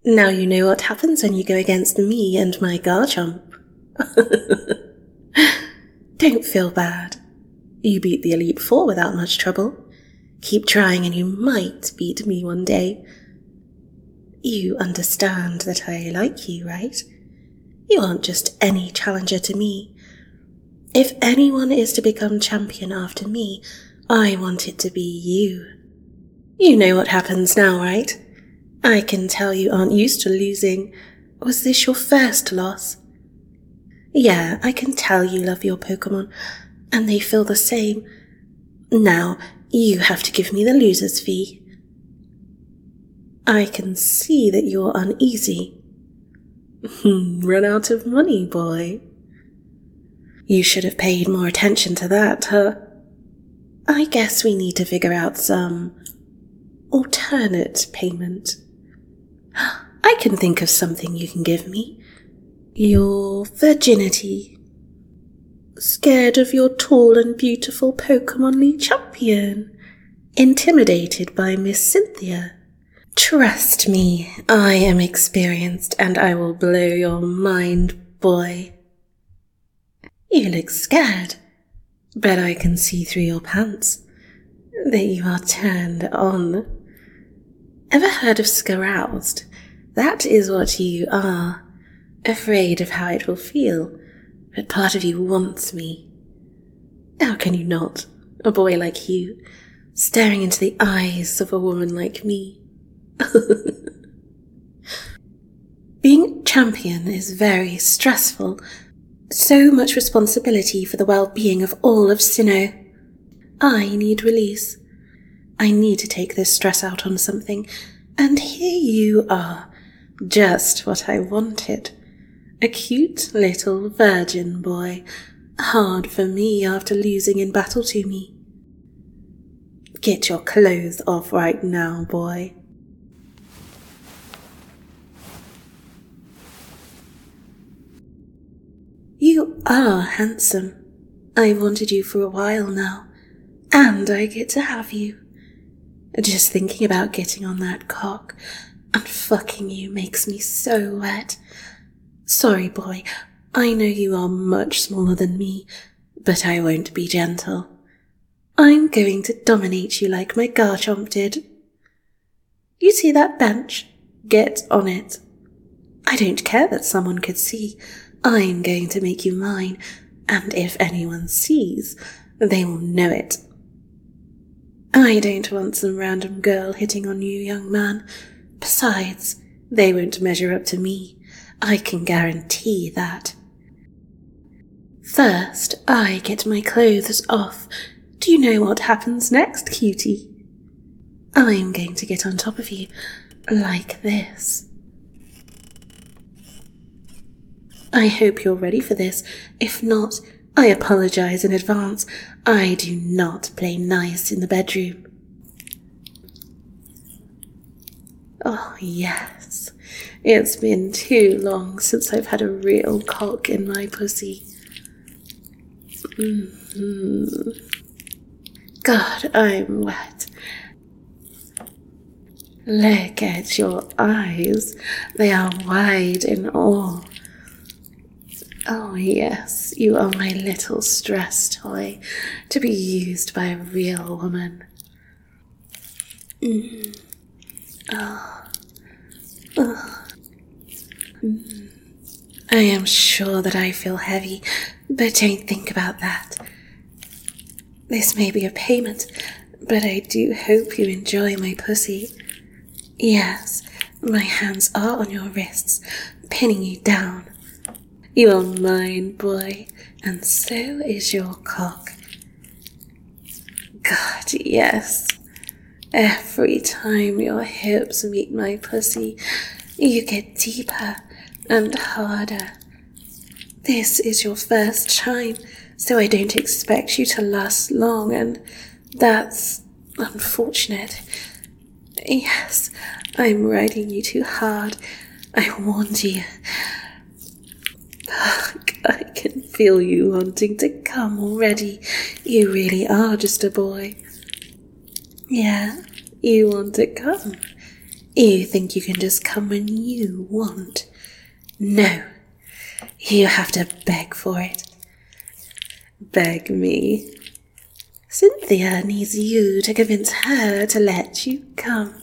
Now you know what happens when you go against me and my Garchomp. Don't feel bad. You beat the Elite Four without much trouble. Keep trying and you might beat me one day. You understand that I like you, right? You aren't just any challenger to me. If anyone is to become champion after me, I want it to be you. You know what happens now, right? I can tell you aren't used to losing. Was this your first loss? Yeah, I can tell you love your Pokémon, and they feel the same. Now, you have to give me the loser's fee. I can see that you're uneasy. Run out of money, boy. You should have paid more attention to that, huh? I guess we need to figure out some alternate payment. I can think of something you can give me. Your virginity. Scared of your tall and beautiful Pokémon League champion? Intimidated by Miss Cynthia? Trust me, I am experienced and I will blow your mind, boy. You look scared, but I can see through your pants that you are turned on. Ever heard of Scaroused? That is what you are. Afraid of how it will feel, but part of you wants me. How can you not, a boy like you, staring into the eyes of a woman like me? Being champion is very stressful. So much responsibility for the well-being of all of Sinnoh. I need release. I need to take this stress out on something, and here you are, just what I wanted. A cute little virgin boy, hard for me after losing in battle to me. Get your clothes off right now, boy. You are handsome. I've wanted you for a while now, and I get to have you. Just thinking about getting on that cock and fucking you makes me so wet. Sorry, boy, I know you are much smaller than me, but I won't be gentle. I'm going to dominate you like my Garchomp did. You see that bench? Get on it. I don't care that someone could see. I'm going to make you mine, and if anyone sees, they will know it. I don't want some random girl hitting on you, young man. Besides, they won't measure up to me. I can guarantee that. First, I get my clothes off. Do you know what happens next, cutie? I'm going to get on top of you, like this. I hope you're ready for this. If not, I apologize in advance. I do not play nice in the bedroom. Oh, yes. It's been too long since I've had a real cock in my pussy. God, I'm wet. Look at your eyes. They are wide in awe. Oh, yes, you are my little stress toy to be used by a real woman. I am sure that I feel heavy, but don't think about that. This may be a payment, but I do hope you enjoy my pussy. Yes, my hands are on your wrists, pinning you down. You are mine, boy, and so is your cock. God, yes. Every time your hips meet my pussy, you get deeper and harder. This is your first time, so I don't expect you to last long, and that's unfortunate. Yes, I'm riding you too hard. I warned you. I can feel you wanting to come already. You really are just a boy. Yeah, you want to come. You think you can just come when you want? No, you have to beg for it. Beg me. Cynthia needs you to convince her to let you come.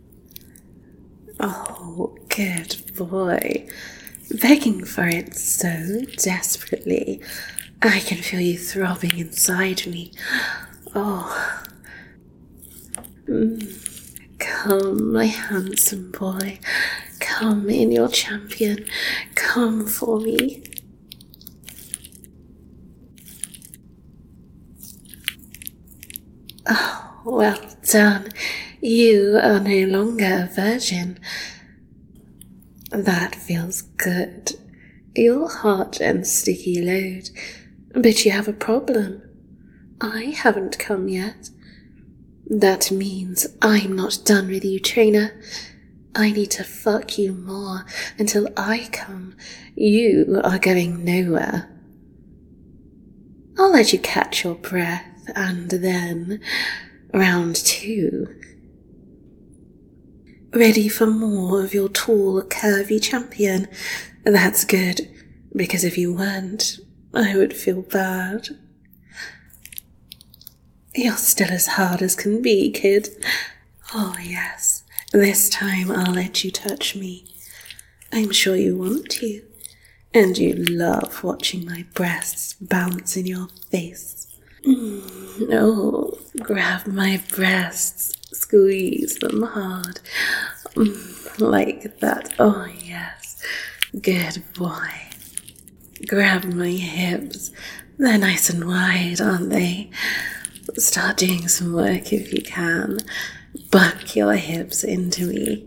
Oh, good boy. Begging for it so desperately. I can feel you throbbing inside me. Oh. Come, my handsome boy. Come in, your champion. Come for me. Oh, well done. You are no longer a virgin. That feels good. You're hot and sticky load. But you have a problem. I haven't come yet. That means I'm not done with you, trainer. I need to fuck you more until I come. You are going nowhere. I'll let you catch your breath, and then round 2. Ready for more of your tall, curvy champion? That's good, because if you weren't, I would feel bad. You're still as hard as can be, kid. Oh, yes. This time I'll let you touch me. I'm sure you want to. And you love watching my breasts bounce in your face. Oh, grab my breasts. Squeeze them hard. Like that. Oh, yes. Good boy. Grab my hips. They're nice and wide, aren't they? Start doing some work if you can. Buck your hips into me.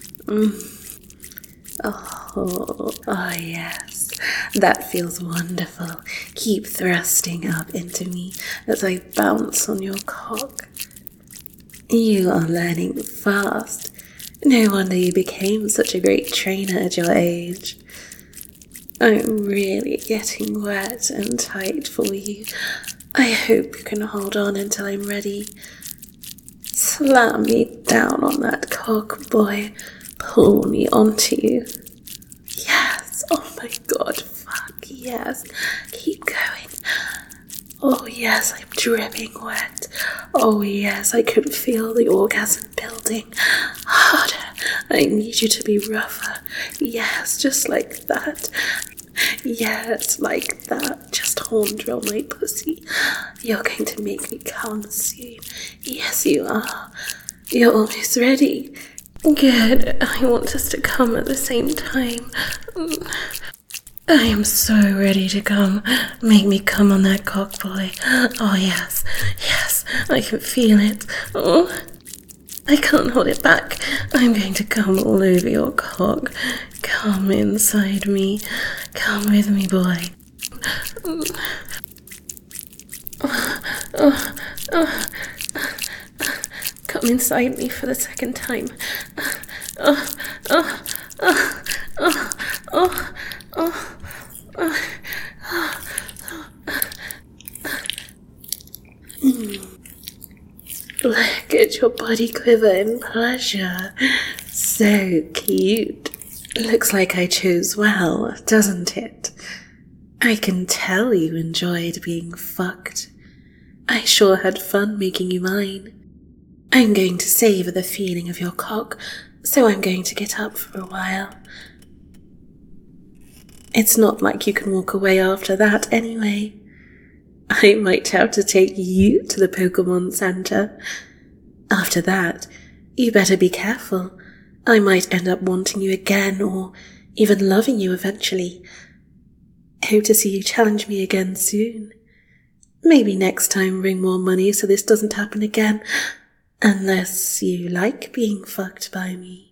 Oh, yes. That feels wonderful. Keep thrusting up into me as I bounce on your cock. You are learning fast. No wonder you became such a great trainer at your age. I'm really getting wet and tight for you. I hope you can hold on until I'm ready. Slam me down on that cock, boy. Pull me onto you. Yes. Oh my god. Fuck yes. Keep going. Oh yes, I'm dripping wet. Oh yes, I can feel the orgasm building. Harder. I need you to be rougher. Yes, just like that. Yes, like that. Just horn drill my pussy. You're going to make me come soon. Yes, you are. You're almost ready. Good. I want us to come at the same time. I am so ready to come. Make me come on that cock, boy. Oh, yes. Yes, I can feel it. Oh, I can't hold it back. I'm going to come all over your cock. Come inside me. Come with me, boy. Come inside me for the second time. Look at your body quiver in pleasure. So cute. Looks like I chose well, doesn't it? I can tell you enjoyed being fucked. I sure had fun making you mine. I'm going to savour the feeling of your cock, so I'm going to get up for a while. It's not like you can walk away after that anyway. I might have to take you to the Pokemon Center. After that, you better be careful. I might end up wanting you again, or even loving you eventually. Hope to see you challenge me again soon. Maybe next time bring more money so this doesn't happen again. Unless you like being fucked by me.